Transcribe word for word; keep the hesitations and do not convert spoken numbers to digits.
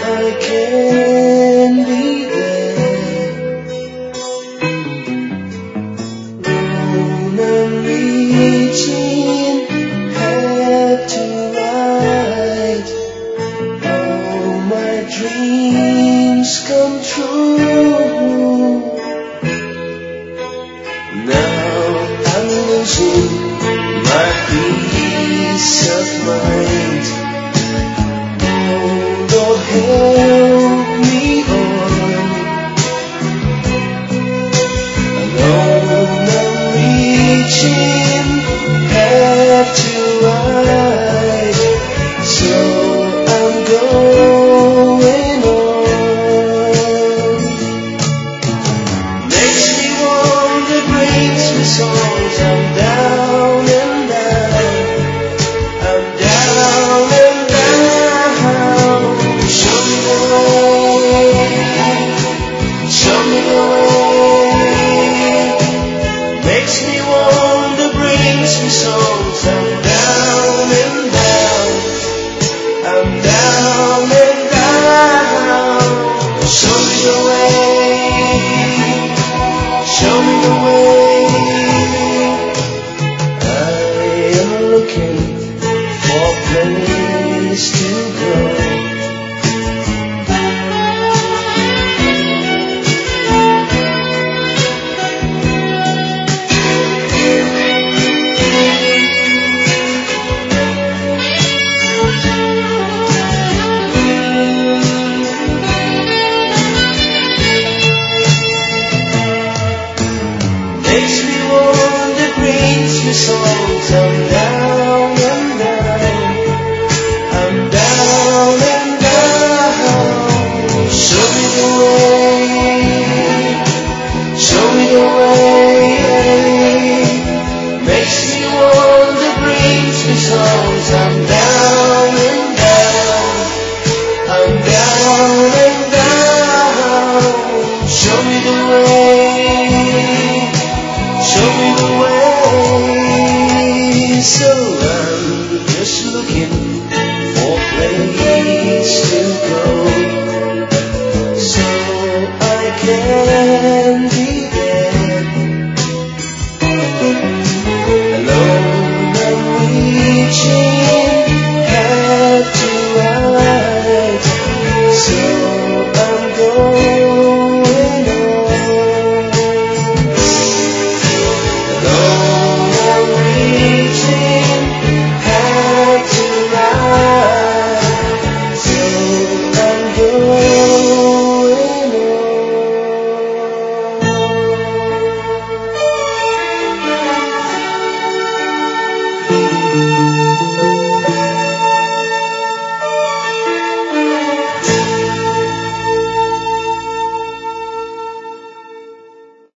I can be there. When I'm reaching, have to write all my dreams come true. Now I'm losing my peace of mind. Oh, Lord, help me on. Alone I'm reaching, have to ride, so I'm going on. Makes me wonder, brings me songs. I'm down and down, I'm down and down. Show me the way, show me the way. Makes me wonder, brings me songs. I'm down and down, I'm down and down. Show me the way, show me the way. I am looking for a place to go. Makes me wonder, brings me songs. I'm down and down, I'm down and down. Show me the way, show me the way. Makes me wonder, brings me songs. I'm down and down, I'm down and down. Show me the way, show me the way. So I'm just looking for a place